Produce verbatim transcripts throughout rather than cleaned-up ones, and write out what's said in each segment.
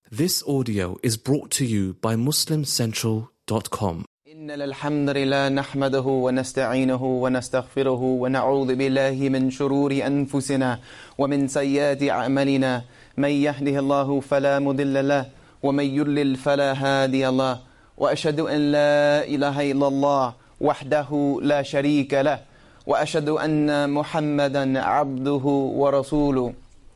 This audio is brought to you by muslim central dot com. إن الحمد لله نحمده ونستعينه ونستغفره ونعوذ بالله من شرور أنفسنا ومن سيئات أعمالنا من يهده الله فلا مضل له ومن يضلل فلا هادي له وأشهد أن لا إله إلا الله وحده لا شريك له وأشهد أن محمدا عبده ورسوله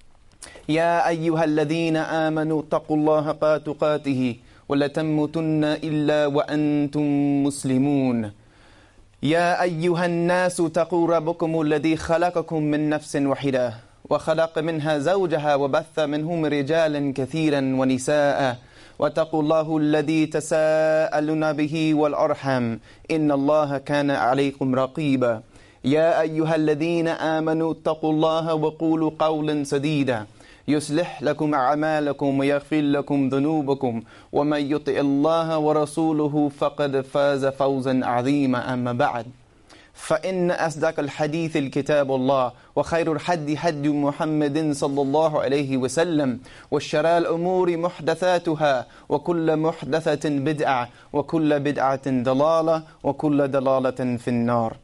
يا أيها الذين آمنوا اتقوا الله حق تقاته ولا تموتن إلا وأنتم مسلمون يا أيها الناس اتقوا ربكم الذي خلقكم من نفس واحدة وخلق منها زوجها وبث منهم رجالا كثيرا ونساء واتقوا الله الذي تساءلون به والأرحم إن الله كان عليكم رقيبا يا أيها الذين آمنوا اتقوا الله وقولوا قولا سديدا يصلح لكم أعمالكم ويغفر لكم ذنوبكم ومن يطع الله ورسوله فقد فاز فوزا عظيما أما بعد فإن أصدق الحديث الكتاب الله وخير الحدي حدي محمد صلى الله عليه وسلم والشر الأمور محدثاتها وكل محدثة بدعة وكل بدعة ضلالة وكل ضلالة في النار.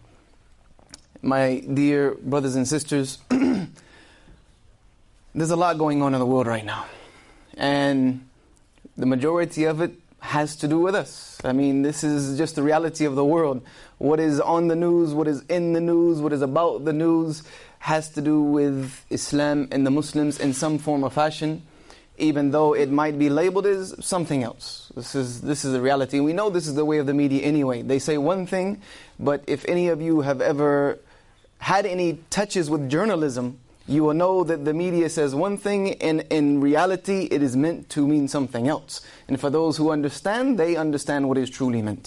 My dear brothers and sisters, there's a lot going on in the world right now, and the majority of it has to do with us. I mean, this is just the reality of the world. What is on the news, what is in the news, what is about the news has to do with Islam and the Muslims in some form or fashion, even though it might be labeled as something else. This is this is the reality. We know this is the way of the media anyway. They say one thing, but if any of you have ever had any touches with journalism, you will know that the media says one thing, and in reality it is meant to mean something else. And for those who understand, they understand what is truly meant.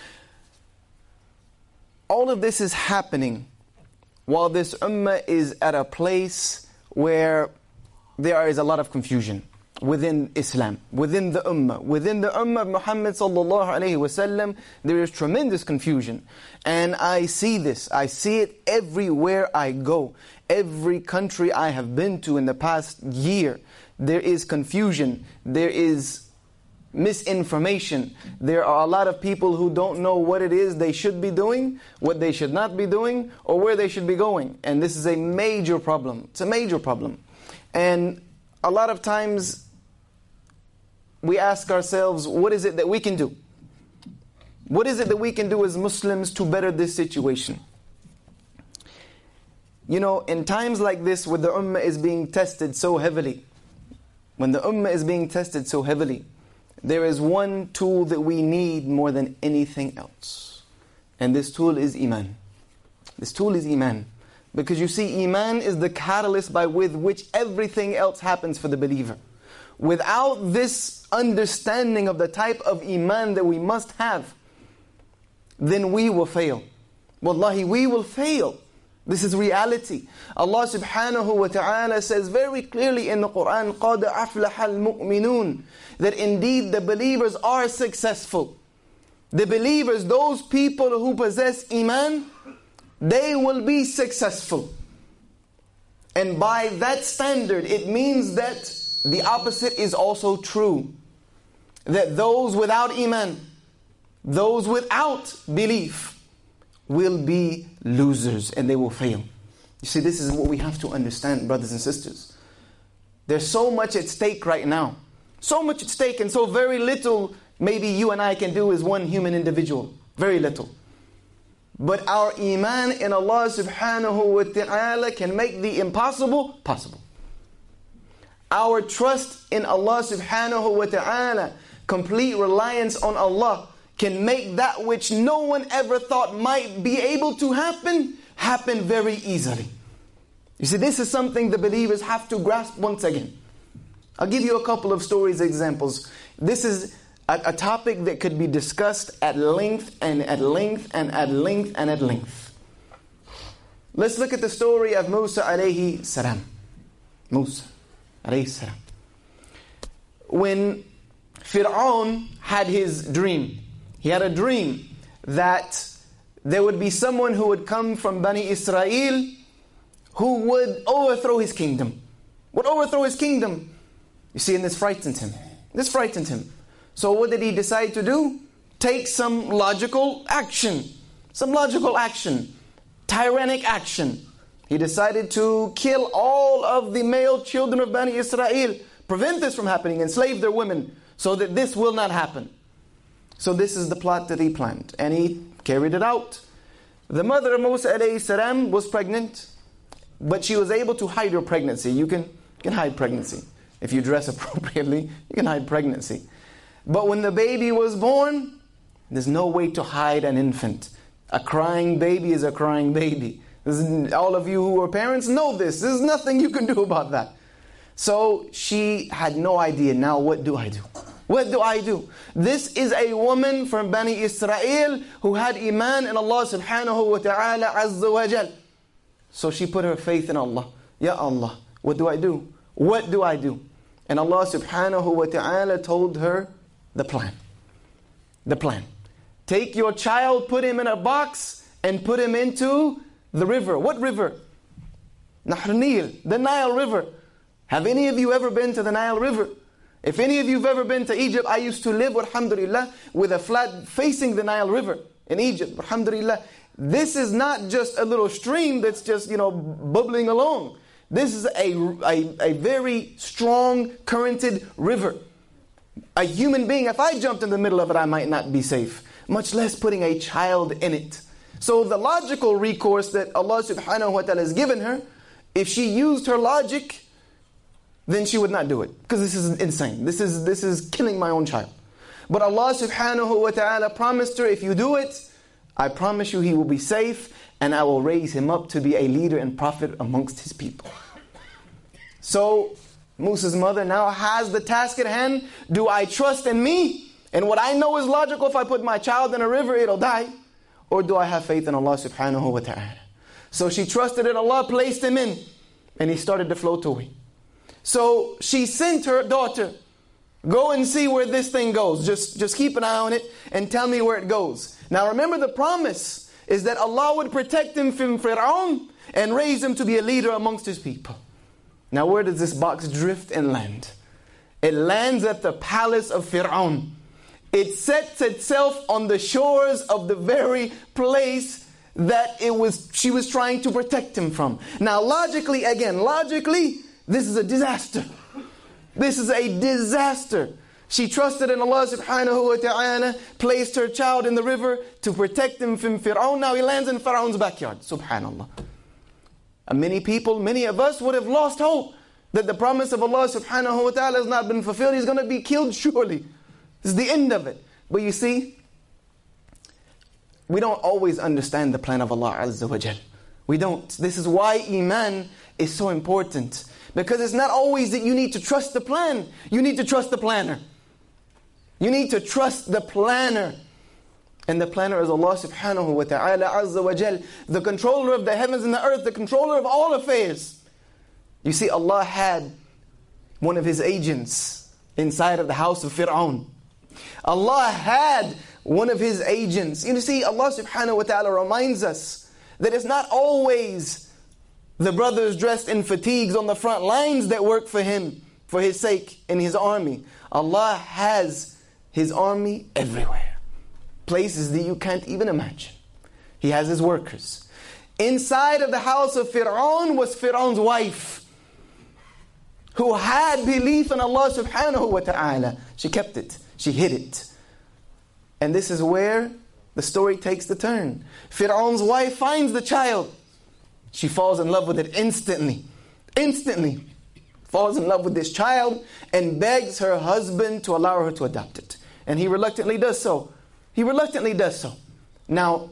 All of this is happening while this ummah is at a place where there is a lot of confusion within Islam, within the ummah. Within the ummah of Muhammad sallallahu alayhi wa sallam, there is tremendous confusion. And I see this, I see it everywhere I go. Every country I have been to in the past year, there is confusion, there is misinformation. There are a lot of people who don't know what it is they should be doing, what they should not be doing, or where they should be going. And this is a major problem. It's a major problem. And a lot of times we ask ourselves, what is it that we can do? What is it that we can do as Muslims to better this situation? You know, in times like this, where the ummah is being tested so heavily, when the ummah is being tested so heavily, there is one tool that we need more than anything else. And this tool is Iman. This tool is Iman. Because you see, Iman is the catalyst by with which everything else happens for the believer. Without this understanding of the type of Iman that we must have, then we will fail. Wallahi, we will fail. This is reality. Allah subhanahu wa ta'ala says very clearly in the Quran, قَدْ أَفْلَحَ الْمُؤْمِنُونَ, that indeed the believers are successful. The believers, those people who possess Iman, they will be successful. And by that standard, it means that the opposite is also true. That those without Iman, those without belief, will be losers and they will fail. You see, this is what we have to understand, brothers and sisters. There's so much at stake right now. So much at stake, and so very little maybe you and I can do as one human individual. Very little. But our Iman in Allah subhanahu wa ta'ala can make the impossible possible. Our trust in Allah subhanahu wa ta'ala, complete reliance on Allah, can make that which no one ever thought might be able to happen, happen very easily. You see, this is something the believers have to grasp once again. I'll give you a couple of stories, examples. This is a, a topic that could be discussed at length and at length and at length and at length. Let's look at the story of Musa alayhi salam. Musa alayhi salam. When Fir'aun had his dream, he had a dream that there would be someone who would come from Bani Israel who would overthrow his kingdom. Would overthrow his kingdom. You see, and this frightened him. This frightened him. So what did he decide to do? Take some logical action. Some logical action. Tyrannic action. He decided to kill all of the male children of Bani Israel. Prevent this from happening. Enslave their women. So that this will not happen. So this is the plot that he planned. And he carried it out. The mother of Musa alayhi salam was pregnant. But she was able to hide her pregnancy. You can, you can hide pregnancy. If you dress appropriately, you can hide pregnancy. But when the baby was born, there's no way to hide an infant. A crying baby is a crying baby. This is, all of you who are parents know this. There's nothing you can do about that. So she had no idea. Now what do I do? What do I do? This is a woman from Bani Israel who had iman in Allah subhanahu wa ta'ala azza wa jal. So she put her faith in Allah. Ya Allah, what do I do? What do I do? And Allah subhanahu wa ta'ala told her the plan. The plan. Take your child, put him in a box, and put him into the river. What river? Nahr Nil, the Nile River. Have any of you ever been to the Nile River? If any of you have ever been to Egypt, I used to live, alhamdulillah, with a flat facing the Nile River in Egypt, alhamdulillah. This is not just a little stream that's just, you know, bubbling along. This is a, a, a very strong, currented river. A human being, if I jumped in the middle of it, I might not be safe. Much less putting a child in it. So the logical recourse that Allah subhanahu wa ta'ala has given her, if she used her logic, then she would not do it. Because this is insane. This is, this is killing my own child. But Allah subhanahu wa ta'ala promised her, if you do it, I promise you he will be safe, and I will raise him up to be a leader and prophet amongst his people. So Musa's mother now has the task at hand. Do I trust in me? And what I know is logical, if I put my child in a river, it'll die. Or do I have faith in Allah subhanahu wa ta'ala? So she trusted in Allah, placed him in, and he started to float away. So she sent her daughter, go and see where this thing goes. Just, just keep an eye on it and tell me where it goes. Now remember, the promise is that Allah would protect him from Fir'aun and raise him to be a leader amongst his people. Now where does this box drift and land? It lands at the palace of Fir'aun. It sets itself on the shores of the very place that it was she was trying to protect him from. Now logically, again, logically, this is a disaster. This is a disaster. She trusted in Allah subhanahu wa ta'ala, placed her child in the river to protect him from Fir'aun. Now he lands in Fir'aun's backyard. Subhanallah. And many people, many of us would have lost hope that the promise of Allah subhanahu wa ta'ala has not been fulfilled. He's going to be killed surely. This is the end of it. But you see, we don't always understand the plan of Allah Azza wa Jal. We don't. This is why Iman is so important. Because it's not always that you need to trust the plan. You need to trust the planner. You need to trust the planner. And the planner is Allah subhanahu wa ta'ala azza wa jal, the controller of the heavens and the earth, the controller of all affairs. You see, Allah had one of his agents inside of the house of Fir'aun. Allah had one of his agents. You see, Allah subhanahu wa ta'ala reminds us that it's not always the brothers dressed in fatigues on the front lines that work for him, for his sake, in his army. Allah has his army everywhere. Places that you can't even imagine. He has his workers. Inside of the house of Fir'aun was Fir'aun's wife, who had belief in Allah subhanahu wa ta'ala. She kept it. She hid it. And this is where the story takes the turn. Fir'aun's wife finds the child. She falls in love with it instantly. Instantly. Falls in love with this child and begs her husband to allow her to adopt it. And he reluctantly does so. He reluctantly does so. Now,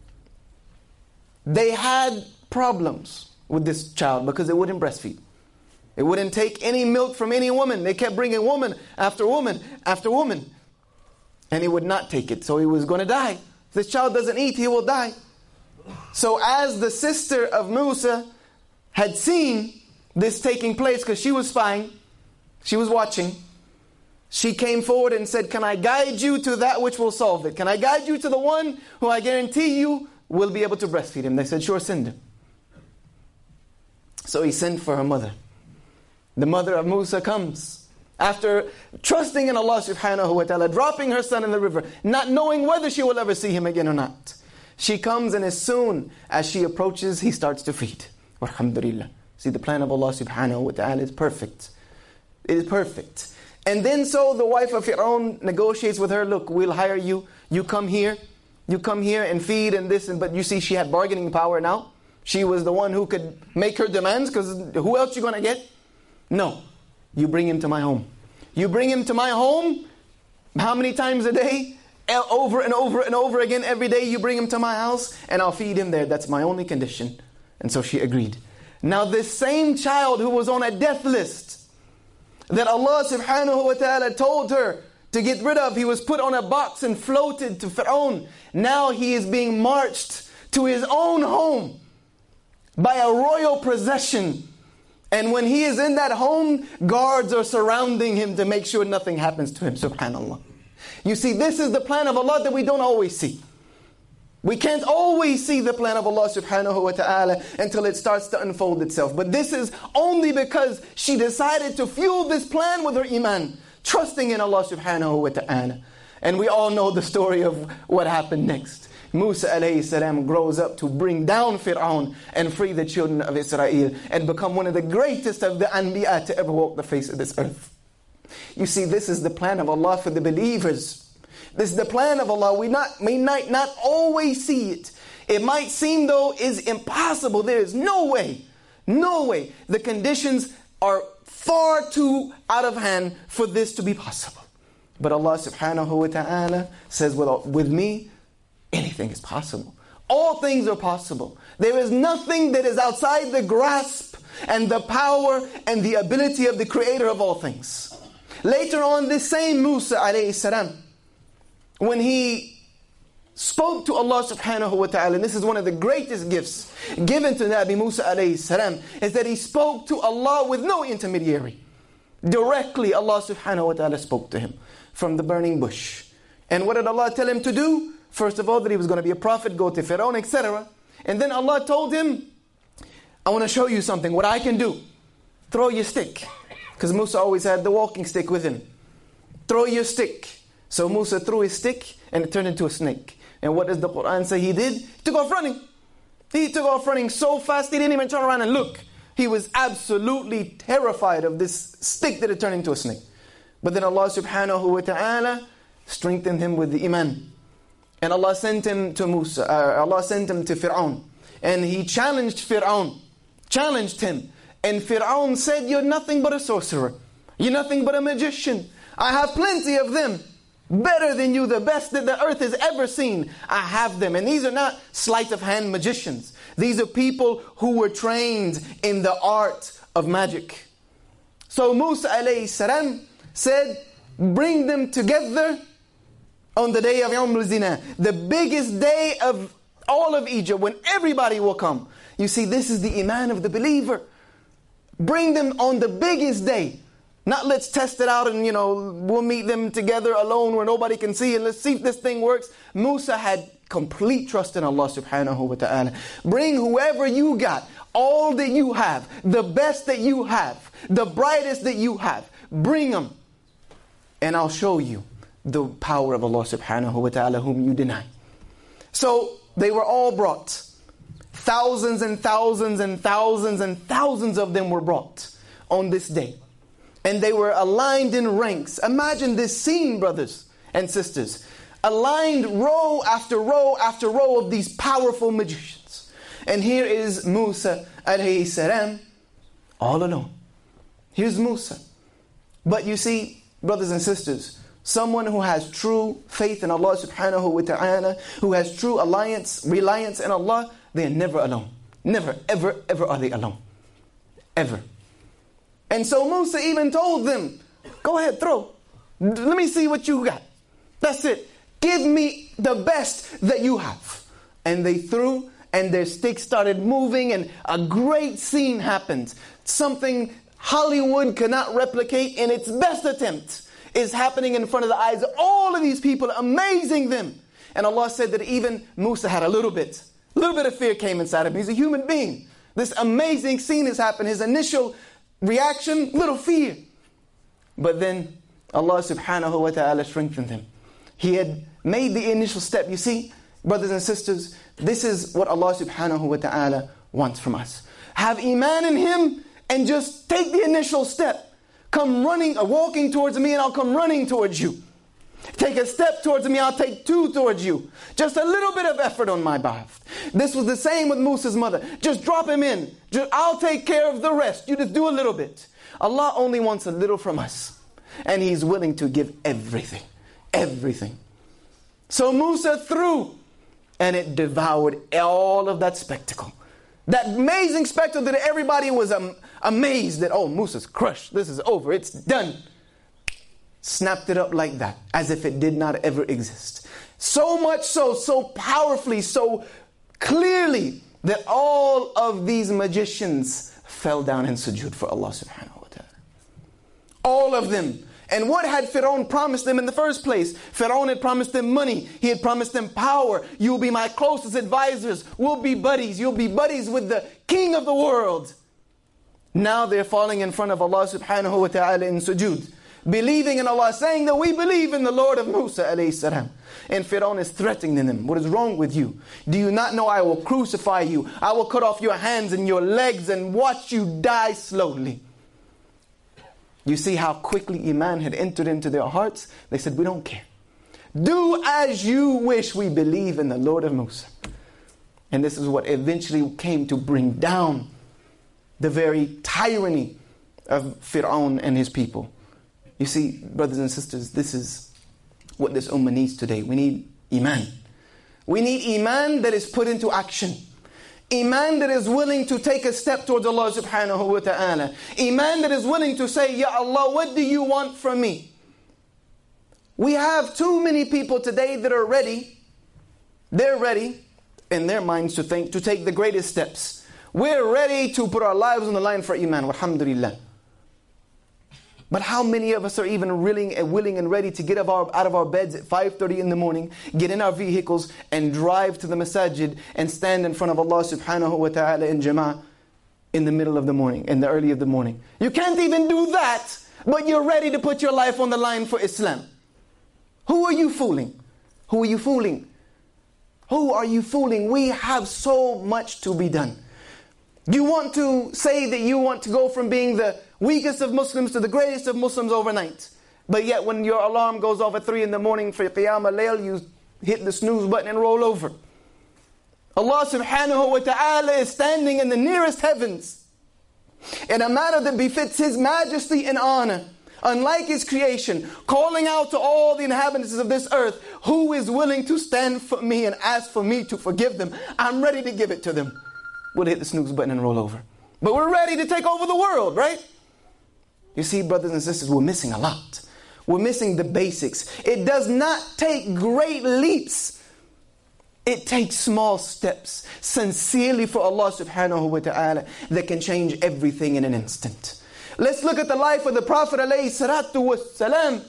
they had problems with this child because it wouldn't breastfeed. It wouldn't take any milk from any woman. They kept bringing woman after woman after woman. And he would not take it. So he was going to die. If this child doesn't eat, he will die. So as the sister of Musa had seen this taking place, because she was spying, she was watching, she came forward and said, can I guide you to that which will solve it? Can I guide you to the one who I guarantee you will be able to breastfeed him? They said, sure, send him. So he sent for her mother. The mother of Musa comes. After trusting in Allah subhanahu wa ta'ala, dropping her son in the river, not knowing whether she will ever see him again or not. She comes, and as soon as she approaches, he starts to feed. Alhamdulillah. See, the plan of Allah subhanahu wa ta'ala is perfect. It is perfect. And then so the wife of Fir'aun negotiates with her, look, we'll hire you. You come here. You come here and feed and this. And but you see, she had bargaining power now. She was the one who could make her demands, because who else you going to get? No. You bring him to my home. You bring him to my home. How many times a day? Over and over and over again. Every day you bring him to my house, and I'll feed him there. That's my only condition. And so she agreed. Now this same child who was on a death list, that Allah subhanahu wa ta'ala told her to get rid of, he was put on a box and floated to Fir'aun. Now he is being marched to his own home by a royal procession. And when he is in that home, guards are surrounding him to make sure nothing happens to him. Subhanallah. You see, this is the plan of Allah that we don't always see. We can't always see the plan of Allah subhanahu wa ta'ala until it starts to unfold itself. But this is only because she decided to fuel this plan with her iman, trusting in Allah subhanahu wa ta'ala. And we all know the story of what happened next. Musa alayhi salam grows up to bring down Fir'aun and free the children of Israel and become one of the greatest of the Anbiya to ever walk the face of this earth. You see, this is the plan of Allah for the believers. This is the plan of Allah. We not, may not, not always see it. It might seem, though, is impossible. There is no way, no way. The conditions are far too out of hand for this to be possible. But Allah subhanahu wa ta'ala says, well, with me, anything is possible. All things are possible. There is nothing that is outside the grasp and the power and the ability of the Creator of all things. Later on, this same Musa alayhi salam, when he spoke to Allah subhanahu wa ta'ala, and this is one of the greatest gifts given to Nabi Musa alayhi salam, is that he spoke to Allah with no intermediary. Directly Allah subhanahu wa ta'ala spoke to him from the burning bush. And what did Allah tell him to do? First of all, that he was going to be a prophet, go to Fir'aun, et cetera. And then Allah told him, I want to show you something, what I can do. Throw your stick. Because Musa always had the walking stick with him. Throw your stick. So Musa threw his stick and it turned into a snake. And what does the Quran say he did? He took off running. He took off running so fast he didn't even turn around and look. He was absolutely terrified of this stick that had turned into a snake. But then Allah subhanahu wa ta'ala strengthened him with the iman. And Allah sent him to Musa, uh, Allah sent him to Fir'aun. And he challenged Fir'aun, challenged him. And Fir'aun said, you're nothing but a sorcerer. You're nothing but a magician. I have plenty of them. Better than you, the best that the earth has ever seen. I have them. And these are not sleight of hand magicians. These are people who were trained in the art of magic. So Musa alayhi salam said, bring them together on the day of Yawm al-Zina, the biggest day of all of Egypt, when everybody will come. You see, this is the iman of the believer. Bring them on the biggest day. Not let's test it out and, you know, we'll meet them together alone where nobody can see and let's see if this thing works. Musa had complete trust in Allah subhanahu wa ta'ala. Bring whoever you got, all that you have, the best that you have, the brightest that you have. Bring them and I'll show you the power of Allah subhanahu wa ta'ala whom you deny. So they were all brought. Thousands and thousands and thousands and thousands of them were brought on this day. And they were aligned in ranks. Imagine this scene, brothers and sisters. Aligned row after row after row of these powerful magicians. And here is Musa alayhi salam all alone. Here's Musa. But you see, brothers and sisters, someone who has true faith in Allah subhanahu wa ta'ala, who has true alliance, reliance in Allah, they are never alone. Never, ever, ever are they alone. Ever. And so Musa even told them, go ahead, throw. Let me see what you got. That's it. Give me the best that you have. And they threw, and their sticks started moving, and a great scene happened. Something Hollywood cannot replicate in its best attempt is happening in front of the eyes of all of these people, amazing them. And Allah said that even Musa had a little bit, a little bit of fear came inside of him. He's a human being. This amazing scene has happened. His initial reaction, little fear. But then Allah subhanahu wa ta'ala strengthened him. He had made the initial step. You see, brothers and sisters, this is what Allah subhanahu wa ta'ala wants from us. Have iman in Him and just take the initial step. Come running, or walking towards me and I'll come running towards you. Take a step towards me, I'll take two towards you. Just a little bit of effort on my behalf. This was the same with Musa's mother. Just drop him in. Just, I'll take care of the rest. You just do a little bit. Allah only wants a little from us. And He's willing to give everything. Everything. So Musa threw, and it devoured all of that spectacle. That amazing spectacle that everybody was um, amazed that, oh, Musa's crushed. This is over. It's done. Snapped it up like that, as if it did not ever exist. So much so, so powerfully, so clearly, that all of these magicians fell down in sujood for Allah subhanahu wa ta'ala. All of them. And what had Fir'aun promised them in the first place? Fir'aun had promised them money. He had promised them power. You'll be my closest advisors. We'll be buddies. You'll be buddies with the king of the world. Now they're falling in front of Allah subhanahu wa ta'ala in sujood, believing in Allah, saying that we believe in the Lord of Musa alayhi salam. And Fir'aun is threatening them. What is wrong with you? Do you not know I will crucify you? I will cut off your hands and your legs and watch you die slowly. You see how quickly iman had entered into their hearts? They said, we don't care. Do as you wish. We believe in the Lord of Musa. And this is what eventually came to bring down the very tyranny of Fir'aun and his people. You see, brothers and sisters, this is what this ummah needs today. We need iman. We need iman that is put into action. Iman that is willing to take a step towards Allah subhanahu wa ta'ala. Iman that is willing to say, Ya Allah, what do you want from me? We have too many people today that are ready. They're ready in their minds to think, to take the greatest steps. We're ready to put our lives on the line for iman. Alhamdulillah. But how many of us are even willing and willing and ready to get out of our, out of our beds at five thirty in the morning, get in our vehicles and drive to the masajid and stand in front of Allah subhanahu wa ta'ala in jama'ah in the middle of the morning, in the early of the morning? You can't even do that, but you're ready to put your life on the line for Islam. Who are you fooling? Who are you fooling? Who are you fooling? We have so much to be done. You want to say that you want to go from being the weakest of Muslims to the greatest of Muslims overnight. But yet when your alarm goes off at three in the morning for Qiyam al-Layl, you hit the snooze button and roll over. Allah subhanahu wa ta'ala is standing in the nearest heavens in a manner that befits His majesty and honor, unlike His creation, calling out to all the inhabitants of this earth, who is willing to stand for me and ask for me to forgive them? I'm ready to give it to them. We'll hit the snooze button and roll over. But we're ready to take over the world, right? You see, brothers and sisters, we're missing a lot. We're missing the basics. It does not take great leaps. It takes small steps, sincerely for Allah subhanahu wa ta'ala, that can change everything in an instant. Let's look at the life of the Prophet alayhi salatu was salam.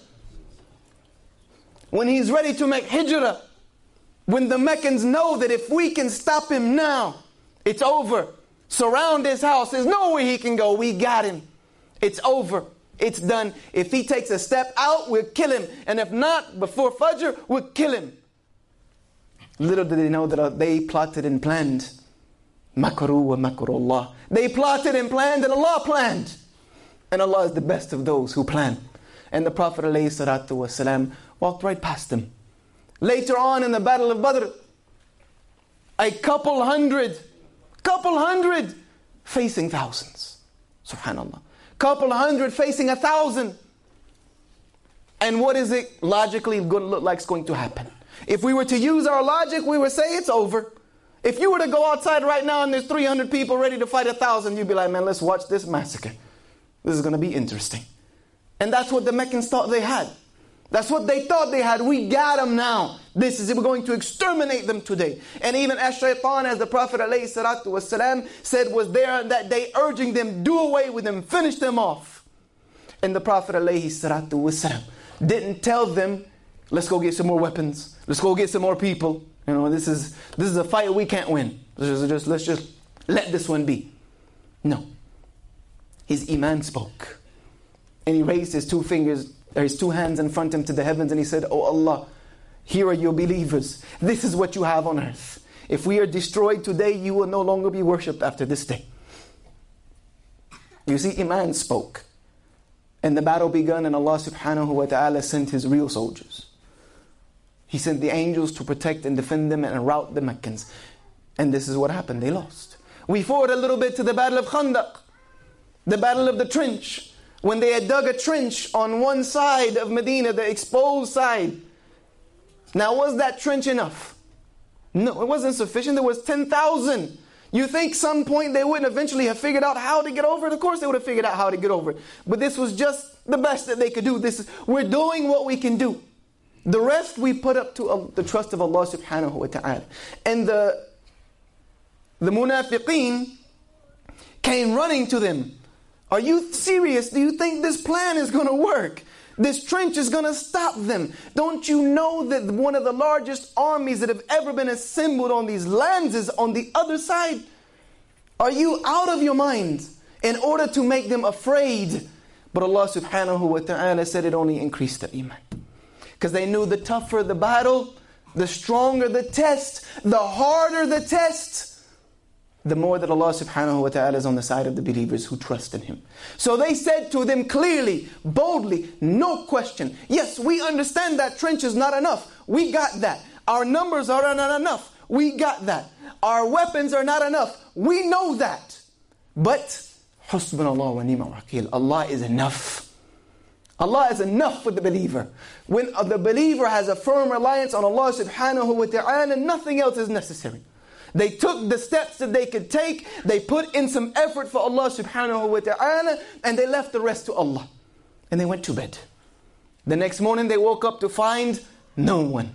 When he's ready to make hijrah, when the Meccans know that if we can stop him now, it's over. Surround his house. There's nowhere he can go. We got him. It's over. It's done. If he takes a step out, we'll kill him. And if not, before Fajr, we'll kill him. Little did they know that they plotted and planned. Makaru wa makarullah. They plotted and planned and Allah planned. And Allah is the best of those who plan. And the Prophet ﷺ walked right past them. Later on in the Battle of Badr, a couple hundred, couple hundred facing thousands. Subhanallah. Couple hundred facing a thousand. And what is it logically going to look like it's going to happen? If we were to use our logic, we would say it's over. If you were to go outside right now and there's three hundred people ready to fight a thousand, you'd be like, man, let's watch this massacre. This is going to be interesting. And that's what the Meccans thought they had. That's what they thought they had. We got them now. This is it. We're going to exterminate them today. And even Ash-Shaytan, as the Prophet ﷺ said, was there on that day urging them, do away with them, finish them off. And the Prophet ﷺ didn't tell them, let's go get some more weapons. Let's go get some more people. You know, this is this is a fight we can't win. Let's just, let's just let this one be. No. His iman spoke. And he raised his two fingers, or his two hands in front of him to the heavens, and he said, "Oh Allah, here are your believers. This is what you have on earth. If we are destroyed today, you will no longer be worshipped after this day." You see, Iman spoke. And the battle began, and Allah subhanahu wa ta'ala sent His real soldiers. He sent the angels to protect and defend them and rout the Meccans. And this is what happened. They lost. We forward a little bit to the battle of Khandaq, the battle of the trench. When they had dug a trench on one side of Medina, the exposed side. Now, was that trench enough? No, it wasn't sufficient. There was ten thousand. You think some point they wouldn't eventually have figured out how to get over it? Of course they would have figured out how to get over it. But this was just the best that they could do. This is, we're doing what we can do. The rest we put up to uh, the trust of Allah subhanahu wa ta'ala. And the, the munafiqeen came running to them. Are you serious? Do you think this plan is going to work? This trench is going to stop them. Don't you know that one of the largest armies that have ever been assembled on these lands is on the other side? Are you out of your mind in order to make them afraid? But Allah subhanahu wa ta'ala said it only increased their iman. Because they knew the tougher the battle, the stronger the test, the harder the test, the more that Allah subhanahu wa ta'ala is on the side of the believers who trust in Him. So they said to them clearly, boldly, no question, yes, we understand that trench is not enough. We got that. Our numbers are not enough. We got that. Our weapons are not enough. We know that. But, Husbunallah wa ni'mal wakeel. Allah is enough. Allah is enough for the believer. When the believer has a firm reliance on Allah subhanahu wa ta'ala, nothing else is necessary. They took the steps that they could take. They put in some effort for Allah subhanahu wa ta'ala. And they left the rest to Allah. And they went to bed. The next morning they woke up to find no one.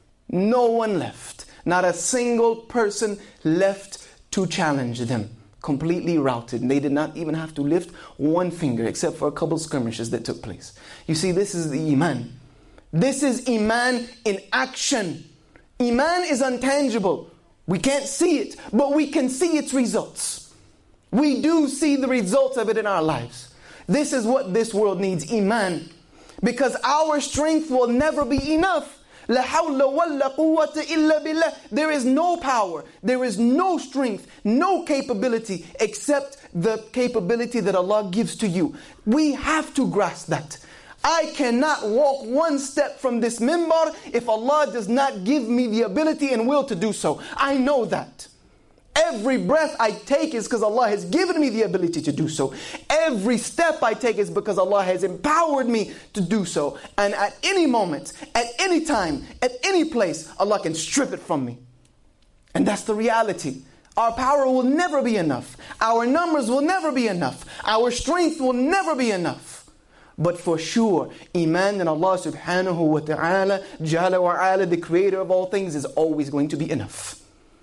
No one left. Not a single person left to challenge them. Completely routed. And they did not even have to lift one finger except for a couple skirmishes that took place. You see, this is the Iman. This is Iman in action. Iman is intangible. We can't see it, but we can see its results. We do see the results of it in our lives. This is what this world needs, Iman. Because our strength will never be enough. La hawla wa la quwwata illa billah. There is no power, there is no strength, no capability except the capability that Allah gives to you. We have to grasp that. I cannot walk one step from this minbar if Allah does not give me the ability and will to do so. I know that. Every breath I take is because Allah has given me the ability to do so. Every step I take is because Allah has empowered me to do so. And at any moment, at any time, at any place, Allah can strip it from me. And that's the reality. Our power will never be enough. Our numbers will never be enough. Our strength will never be enough. But for sure, Iman in Allah subhanahu wa ta'ala, Jalla wa ala, the creator of all things, is always going to be enough.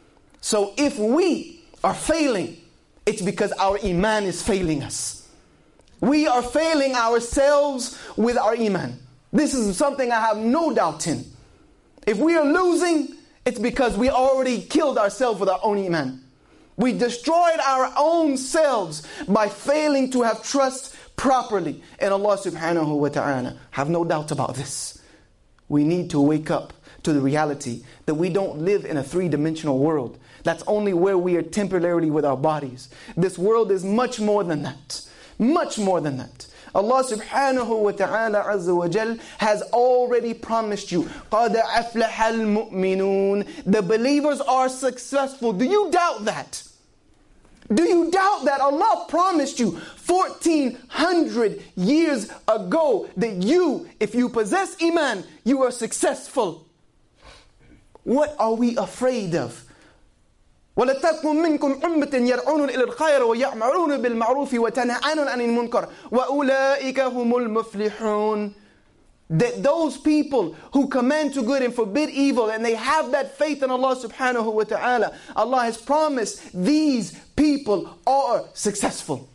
So if we are failing, it's because our Iman is failing us. We are failing ourselves with our Iman. This is something I have no doubt in. If we are losing, it's because we already killed ourselves with our own Iman. We destroyed our own selves by failing to have trust properly in Allah subhanahu wa ta'ala. Have no doubt about this. We need to wake up to the reality that we don't live in a three-dimensional world. That's only where we are temporarily with our bodies. This world is much more than that. Much more than that. Allah subhanahu wa ta'ala azza wa jal has already promised you, قَدْ أَفْلَحَ الْمُؤْمِنُونَ. The believers are successful. Do you doubt that? Do you doubt that Allah promised you fourteen hundred years ago that you, if you possess Iman, you are successful? What are we afraid of? وَلَتَكُنْ مِنْكُمْ أُمَّةٍ يَدْعُونَ إِلَى الْخَيْرِ وَيَأْمُرُونَ بِالْمَعْرُوفِ وَيَنْهَوْنَ عَنِ الْمُنْكَرِ وَأُولَئِكَ هُمُ الْمُفْلِحُونَ. That those people who command to good and forbid evil, and they have that faith in Allah subhanahu wa ta'ala, Allah has promised these people are successful.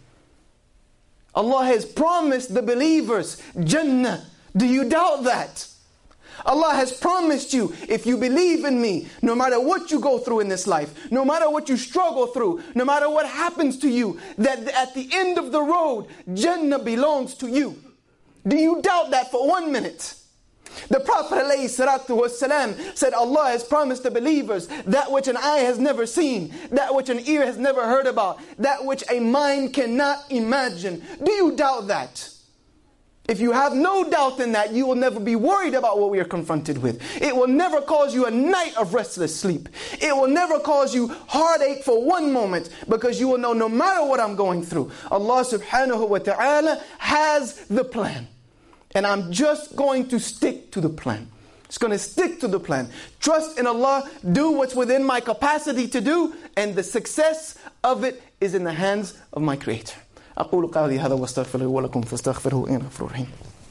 Allah has promised the believers Jannah. Do you doubt that? Allah has promised you, if you believe in me, no matter what you go through in this life, no matter what you struggle through, no matter what happens to you, that at the end of the road, Jannah belongs to you. Do you doubt that for one minute? The Prophet ﷺ said, Allah has promised the believers that which an eye has never seen, that which an ear has never heard about, that which a mind cannot imagine. Do you doubt that? If you have no doubt in that, you will never be worried about what we are confronted with. It will never cause you a night of restless sleep. It will never cause you heartache for one moment, because you will know no matter what I'm going through, Allah subhanahu wa ta'ala has the plan. And I'm just going to stick to the plan. Just going to stick to the plan. Trust in Allah, do what's within my capacity to do, and the success of it is in the hands of my Creator. أقول قولي هذا واستغفر لي ولكم فاستغفروه إنه غفور رحيم.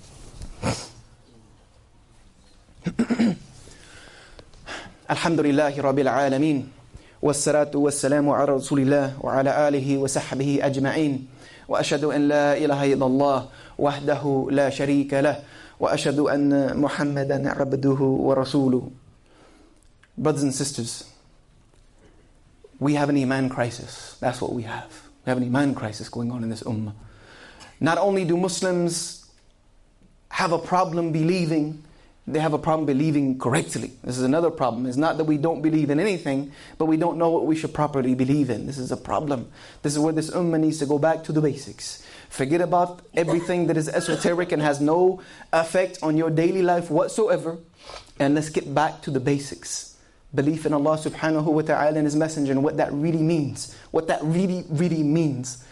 الحمد لله رب العالمين والصلاة والسلام على رسول الله وعلى آله وصحبه أجمعين وأشهد أن لا إله إلا الله وحده لا شريك له وأشهد أن محمدا عبده ورسوله. Brothers and sisters, we have an Iman crisis. That's what we have. We have an Iman crisis going on in this ummah. Not only do Muslims have a problem believing, they have a problem believing correctly. This is another problem. It's not that we don't believe in anything, but we don't know what we should properly believe in. This is a problem. This is where this ummah needs to go back to the basics. Forget about everything that is esoteric and has no effect on your daily life whatsoever. And let's get back to the basics. Belief in Allah subhanahu wa ta'ala and His Messenger, and what that really means. What that really, really means.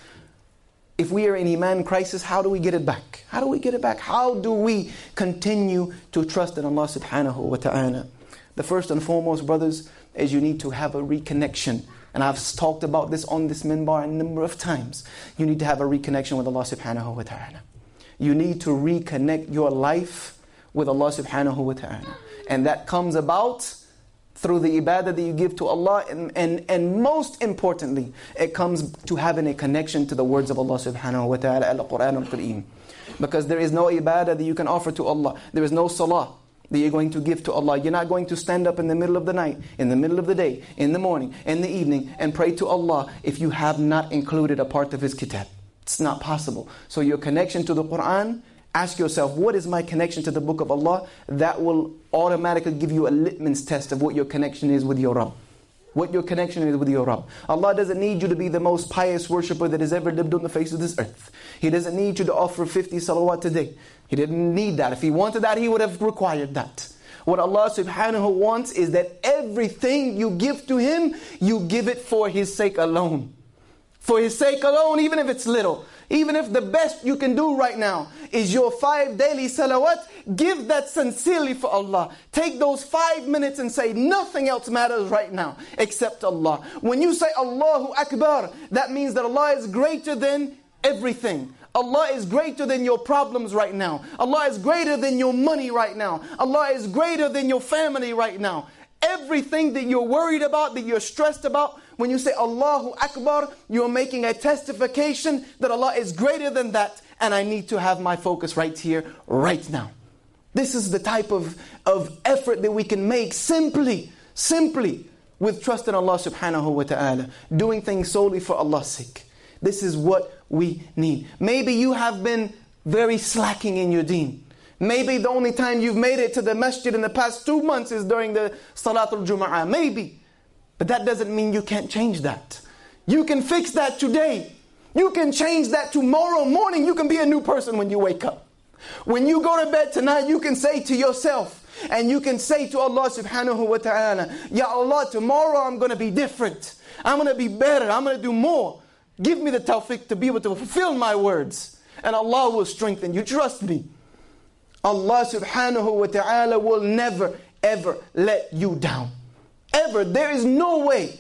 If we are in Iman crisis, how do we get it back? How do we get it back? How do we continue to trust in Allah subhanahu wa ta'ala? The first and foremost, brothers, is you need to have a reconnection. And I've talked about this on this minbar a number of times. You need to have a reconnection with Allah subhanahu wa ta'ala. You need to reconnect your life with Allah subhanahu wa ta'ala. And that comes about through the ibadah that you give to Allah, and, and, and most importantly, it comes to having a connection to the words of Allah subhanahu wa ta'ala, al-Quran al-Kareem. Because there is no ibadah that you can offer to Allah. There is no salah that you're going to give to Allah. You're not going to stand up in the middle of the night, in the middle of the day, in the morning, in the evening, and pray to Allah if you have not included a part of His kitab. It's not possible. So your connection to the Quran, ask yourself, what is my connection to the book of Allah? That will automatically give you a litmus test of what your connection is with your Rabb. What your connection is with your Rabb. Allah doesn't need you to be the most pious worshipper that has ever lived on the face of this earth. He doesn't need you to offer fifty salawat a day. He didn't need that. If He wanted that, He would have required that. What Allah subhanahu wants is that everything you give to Him, you give it for His sake alone. For His sake alone, even if it's little. Even if the best you can do right now is your five daily salawat, give that sincerely for Allah. Take those five minutes and say, nothing else matters right now except Allah. When you say Allahu Akbar, that means that Allah is greater than everything. Allah is greater than your problems right now. Allah is greater than your money right now. Allah is greater than your family right now. Everything that you're worried about, that you're stressed about, when you say Allahu Akbar, you're making a testification that Allah is greater than that, and I need to have my focus right here, right now. This is the type of, of effort that we can make simply, simply with trust in Allah subhanahu wa ta'ala, doing things solely for Allah's sake. This is what we need. Maybe you have been very slacking in your deen. Maybe the only time you've made it to the masjid in the past two months is during the Salatul Jum'ah. Maybe. But that doesn't mean you can't change that. You can fix that today. You can change that tomorrow morning. You can be a new person when you wake up. When you go to bed tonight, you can say to yourself, and you can say to Allah subhanahu wa ta'ala, Ya Allah, tomorrow I'm going to be different. I'm going to be better. I'm going to do more. Give me the tawfiq to be able to fulfill my words. And Allah will strengthen you. Trust me. Allah subhanahu wa ta'ala will never ever let you down. Ever. There is no way.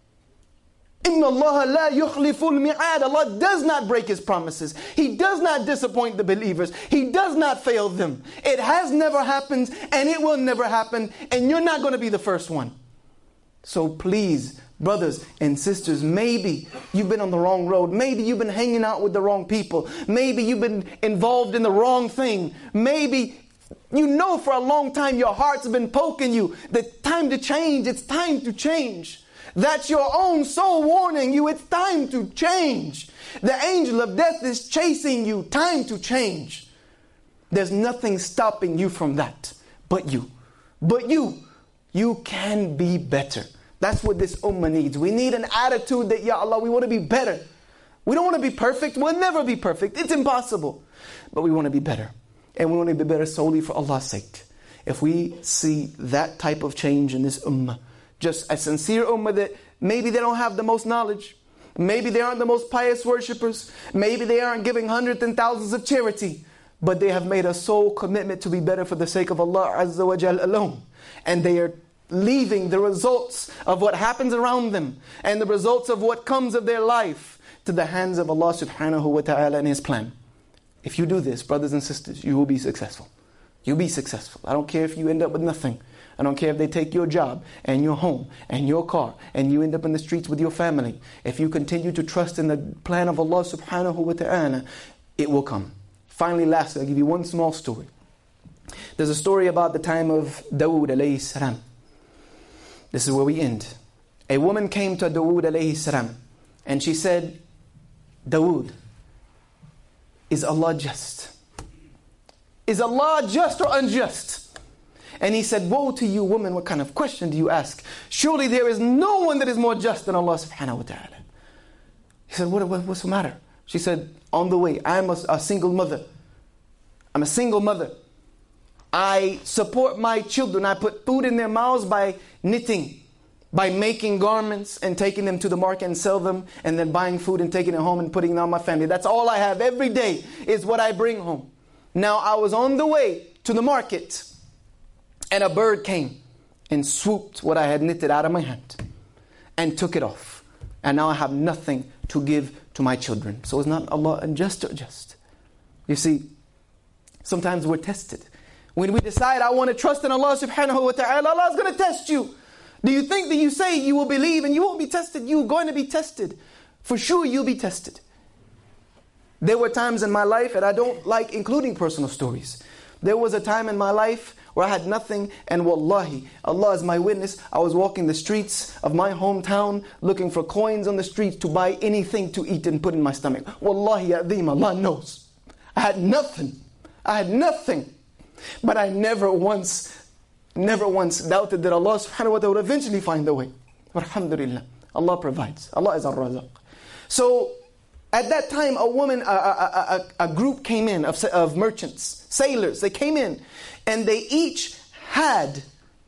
Inna Allah la yukhliful mi'ad. Allah does not break His promises. He does not disappoint the believers. He does not fail them. It has never happened, and it will never happen, and you're not going to be the first one. So please, brothers and sisters, maybe you've been on the wrong road. Maybe you've been hanging out with the wrong people. Maybe you've been involved in the wrong thing. Maybe you know for a long time your heart's been poking you. The time to change. It's time to change. That's your own soul warning you. It's time to change. The angel of death is chasing you. Time to change. There's nothing stopping you from that but you. But you. You can be better. That's what this ummah needs. We need an attitude that, Ya Allah, we want to be better. We don't want to be perfect. We'll never be perfect. It's impossible. But we want to be better. And we want to be better solely for Allah's sake. If we see that type of change in this ummah, just a sincere ummah that maybe they don't have the most knowledge, maybe they aren't the most pious worshippers, maybe they aren't giving hundreds and thousands of charity, but they have made a sole commitment to be better for the sake of Allah Azza wa Jal alone. And they are leaving the results of what happens around them and the results of what comes of their life to the hands of Allah subhanahu wa ta'ala and His plan. If you do this, brothers and sisters, you will be successful. You'll be successful. I don't care if you end up with nothing. I don't care if they take your job and your home and your car and you end up in the streets with your family. If you continue to trust in the plan of Allah subhanahu wa ta'ala, it will come. Finally, lastly, I'll give you one small story. There's a story about the time of Dawood alayhi salam. This is where we end. A woman came to Dawood alayhi salam and she said, Dawood, is Allah just? Is Allah just or unjust? And he said, woe to you, woman, what kind of question do you ask? Surely there is no one that is more just than Allah subhanahu wa ta'ala. He said, what, what, what's the matter? She said, on the way, I'm a, a single mother. I'm a single mother. I support my children. I put food in their mouths by knitting, by making garments and taking them to the market and sell them, and then buying food and taking it home and putting it on my family. That's all I have every day is what I bring home. Now I was on the way to the market and a bird came and swooped what I had knitted out of my hand and took it off. And now I have nothing to give to my children. So is not Allah unjust or just? You see, sometimes we're tested. When we decide I want to trust in Allah subhanahu wa ta'ala, Allah is going to test you. Do you think that you say you will believe and you won't be tested? You're going to be tested. For sure you'll be tested. There were times in my life, and I don't like including personal stories. There was a time in my life where I had nothing, and wallahi, Allah is my witness, I was walking the streets of my hometown looking for coins on the streets to buy anything to eat and put in my stomach. Wallahi Azeem, Allah knows. I had nothing. I had nothing. But I never once, never once doubted that Allah subhanahu wa ta'ala would eventually find a way. Alhamdulillah. Allah provides. Allah is Ar-Razaq. So, at that time, a woman, a, a, a, a group came in of, of merchants, sailors. They came in and they each had,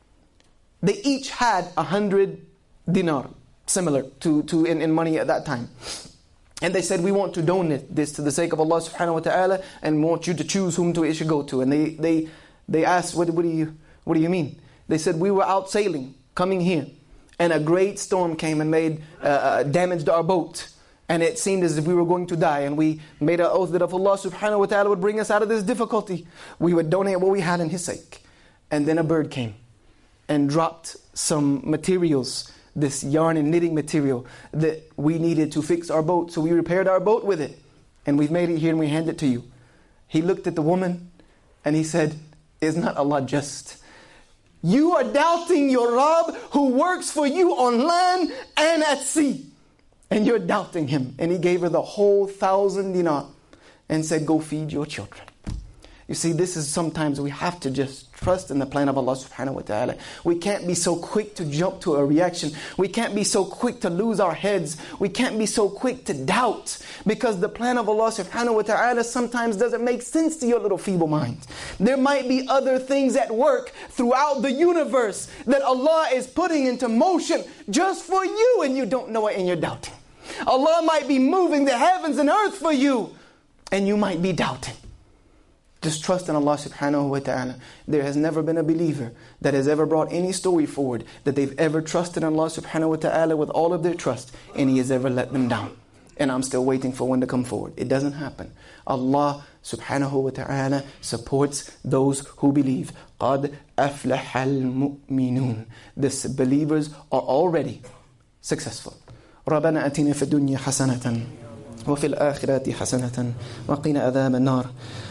they each had a hundred dinar, similar to, to in, in money at that time. And they said, we want to donate this to the sake of Allah subhanahu wa ta'ala and want you to choose whom to, it should go to. And they they they asked, what, what do you what do you mean? They said, we were out sailing, coming here, and a great storm came and made uh, uh, damaged our boat. And it seemed as if we were going to die. And we made an oath that if Allah subhanahu wa ta'ala would bring us out of this difficulty, we would donate what we had in His sake. And then a bird came and dropped some materials, this yarn and knitting material that we needed to fix our boat. So we repaired our boat with it. And we've made it here and we hand it to you. He looked at the woman and he said, is not Allah just? You are doubting your Rabb who works for you on land and at sea. And you're doubting Him. And He gave her the whole thousand dinar and said, go feed your children. You see, this is sometimes we have to just trust in the plan of Allah subhanahu wa ta'ala. We can't be so quick to jump to a reaction. We can't be so quick to lose our heads. We can't be so quick to doubt. Because the plan of Allah subhanahu wa ta'ala sometimes doesn't make sense to your little feeble mind. There might be other things at work throughout the universe that Allah is putting into motion just for you and you don't know it and you're doubting. Allah might be moving the heavens and earth for you and you might be doubting. Just trust in Allah subhanahu wa ta'ala. There has never been a believer that has ever brought any story forward that they've ever trusted in Allah subhanahu wa ta'ala with all of their trust and He has ever let them down. And I'm still waiting for one to come forward. It doesn't happen. Allah subhanahu wa ta'ala supports those who believe. قَدْ أَفْلَحَ الْمُؤْمِنُونَ. The believers are already successful. رَبَّنَا أَتِنَا فِي الدُّنْيَا حَسَنَةً وَفِي الْآخِرَةِ حَسَنَةً وَقِنَا عَذَابَ النَّارِ.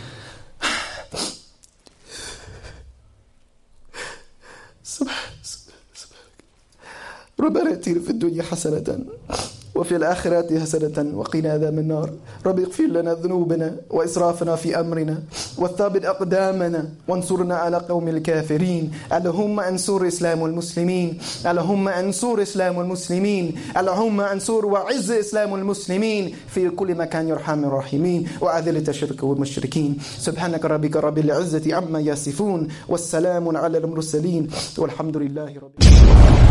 ربنا اتنا في الدنيا حسنة وفي الآخرة حسنة وقنا عذاب النار. رب اغفر لنا ذنوبنا وإسرافنا في أمرنا وثابت أقدامنا وانصرنا على قوم الكافرين. اللهم انصر إسلام والمسلمين، اللهم انصر إسلام والمسلمين، اللهم انصر وعز إسلام والمسلمين في كل مكان يا أرحم الراحمين، وأذل الشرك والمشركين. سبحانك ربك رب العزة عما يصفون، والسلام على المرسلين، والحمد لله رب العالمين.